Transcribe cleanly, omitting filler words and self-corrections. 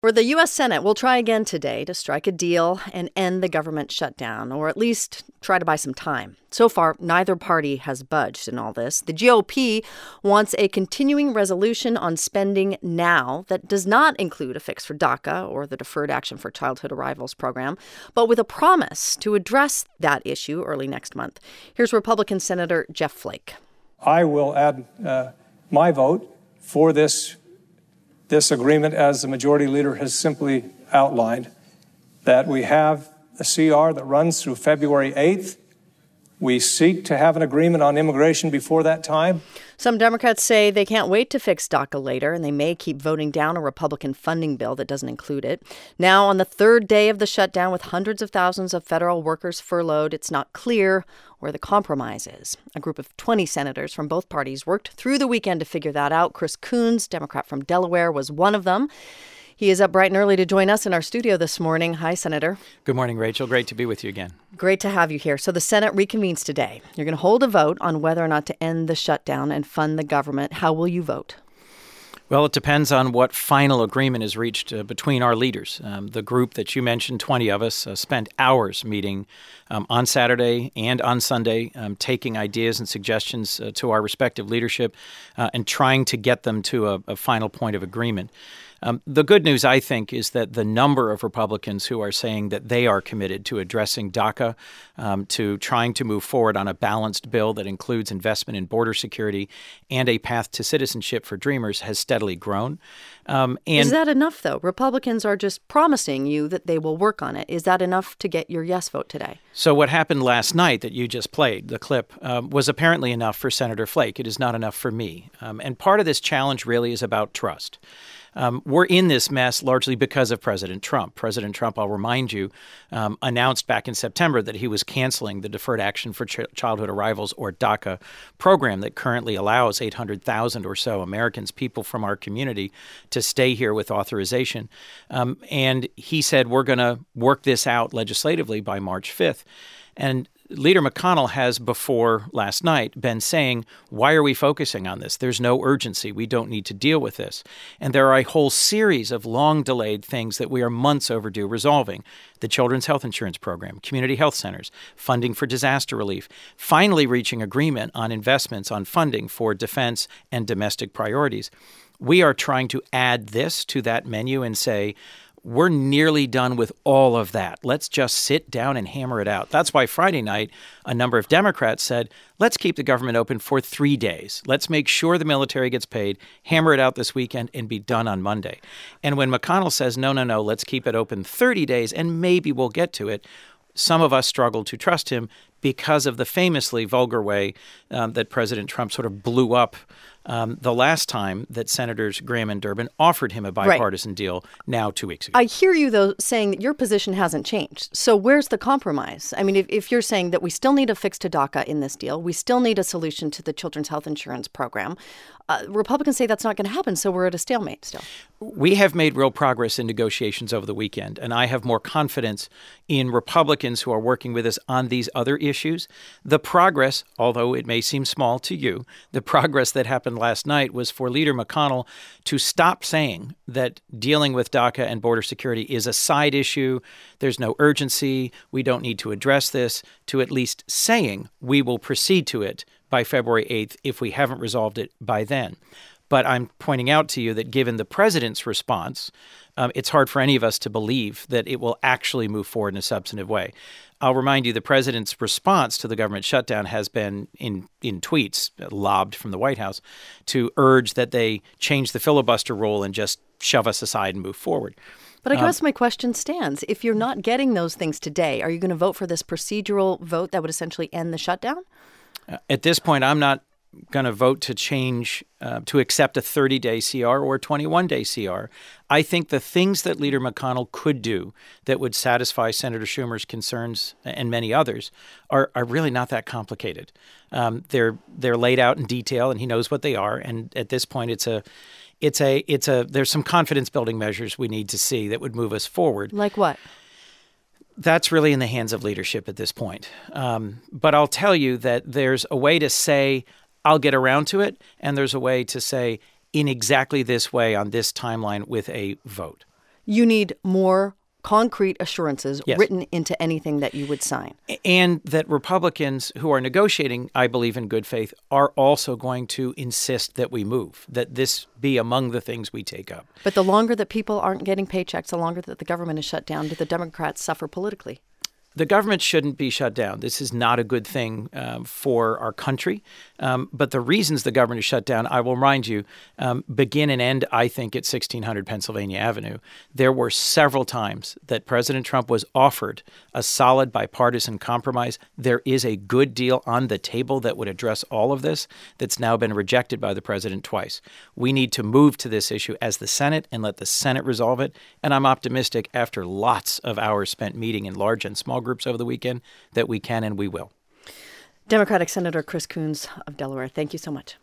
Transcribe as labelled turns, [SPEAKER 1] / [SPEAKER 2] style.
[SPEAKER 1] For the U.S. Senate will try again today to strike a deal and end the government shutdown, or at least try to buy some time. So far, neither party has budged in all this. The GOP wants a continuing resolution on spending now that does not include a fix for DACA or the Deferred Action for Childhood Arrivals program, but with a promise to address that issue early next month. Here's Republican Senator Jeff Flake.
[SPEAKER 2] I will add my vote for this agreement, as the majority leader has simply outlined, that we have a CR that runs through February 8th. We seek to have an agreement on immigration before that time.
[SPEAKER 1] Some Democrats say they can't wait to fix DACA later, and they may keep voting down a Republican funding bill that doesn't include it. Now, on the third day of the shutdown, with hundreds of thousands of federal workers furloughed, it's not clear where the compromise is. A group of 20 senators from both parties worked through the weekend to figure that out. Chris Coons, Democrat from Delaware, was one of them. He is up bright and early to join us in our studio this morning. Hi, Senator.
[SPEAKER 3] Good morning, Rachel. Great to be with you again.
[SPEAKER 1] Great to have you here. So the Senate reconvenes today. You're going to hold a vote on whether or not to end the shutdown and fund the government. How will you vote?
[SPEAKER 3] Well, it depends on what final agreement is reached between our leaders. The group that you mentioned, 20 of us, spent hours meeting on Saturday and on Sunday, taking ideas and suggestions to our respective leadership and trying to get them to a final point of agreement. The good news, I think, is that the number of Republicans who are saying that they are committed to addressing DACA, to trying to move forward on a balanced bill that includes investment in border security and a path to citizenship for Dreamers has steadily grown.
[SPEAKER 1] Is that enough, though? Republicans are just promising you that they will work on it. Is that enough to get your yes vote today?
[SPEAKER 3] So what happened last night that you just played, the clip, was apparently enough for Senator Flake. It is not enough for me. And part of this challenge really is about trust. We're in this mess largely because of President Trump. President Trump, I'll remind you, announced back in September that he was canceling the Deferred Action for Childhood Arrivals, or DACA, program that currently allows 800,000 or so Americans, people from our community, to stay here with authorization. And he said, we're going to work this out legislatively by March 5th. And Leader McConnell has, before last night, been saying, why are we focusing on this? There's no urgency. We don't need to deal with this. And there are a whole series of long-delayed things that we are months overdue resolving. The Children's Health Insurance Program, community health centers, funding for disaster relief, finally reaching agreement on investments on funding for defense and domestic priorities. We are trying to add this to that menu and say, we're nearly done with all of that. Let's just sit down and hammer it out. That's why Friday night, a number of Democrats said, let's keep the government open for 3 days. Let's make sure the military gets paid, hammer it out this weekend, and be done on Monday. And when McConnell says, no, let's keep it open 30 days, and maybe we'll get to it, some of us struggle to trust him because of the famously vulgar way that President Trump sort of blew up the last time that Senators Graham and Durbin offered him a bipartisan deal now 2 weeks ago.
[SPEAKER 1] I hear you, though, saying that your position hasn't changed. So where's the compromise? I mean, if you're saying that we still need a fix to DACA in this deal, we still need a solution to the Children's Health Insurance Program, Republicans say that's not going to happen, so we're at a stalemate still.
[SPEAKER 3] We have made real progress in negotiations over the weekend, and I have more confidence in Republicans who are working with us on these other issues. The progress, although it may seem small to you, the progress that happened last night was for Leader McConnell to stop saying that dealing with DACA and border security is a side issue, there's no urgency, we don't need to address this, to at least saying we will proceed to it by February 8th if we haven't resolved it by then. But I'm pointing out to you that given the president's response, it's hard for any of us to believe that it will actually move forward in a substantive way. I'll remind you, the president's response to the government shutdown has been in tweets lobbed from the White House to urge that they change the filibuster rule and just shove us aside and move forward.
[SPEAKER 1] But I guess my question stands. If you're not getting those things today, are you going to vote for this procedural vote that would essentially end the shutdown?
[SPEAKER 3] At this point, I'm not going to vote to change, to accept a 30-day CR or a 21-day CR. I think the things that Leader McConnell could do that would satisfy Senator Schumer's concerns and many others are really not that complicated. They're laid out in detail, and he knows what they are. And at this point, there's some confidence building measures we need to see that would move us forward.
[SPEAKER 1] Like what?
[SPEAKER 3] That's really in the hands of leadership at this point. But I'll tell you that there's a way to say, I'll get around to it, and there's a way to say, in exactly this way on this timeline with a vote.
[SPEAKER 1] You need more concrete assurances
[SPEAKER 3] Yes.
[SPEAKER 1] written into anything that you would sign.
[SPEAKER 3] And that Republicans who are negotiating, I believe in good faith, are also going to insist that we move, that this be among the things we take up.
[SPEAKER 1] But the longer that people aren't getting paychecks, the longer that the government is shut down, do the Democrats suffer politically?
[SPEAKER 3] The government shouldn't be shut down. This is not a good thing for our country. But the reasons the government is shut down, I will remind you, begin and end, I think, at 1600 Pennsylvania Avenue. There were several times that President Trump was offered a solid bipartisan compromise. There is a good deal on the table that would address all of this that's now been rejected by the president twice. We need to move to this issue as the Senate and let the Senate resolve it. And I'm optimistic, after lots of hours spent meeting in large and small groups over the weekend, that we can and we will.
[SPEAKER 1] Democratic Senator Chris Coons of Delaware, thank you so much.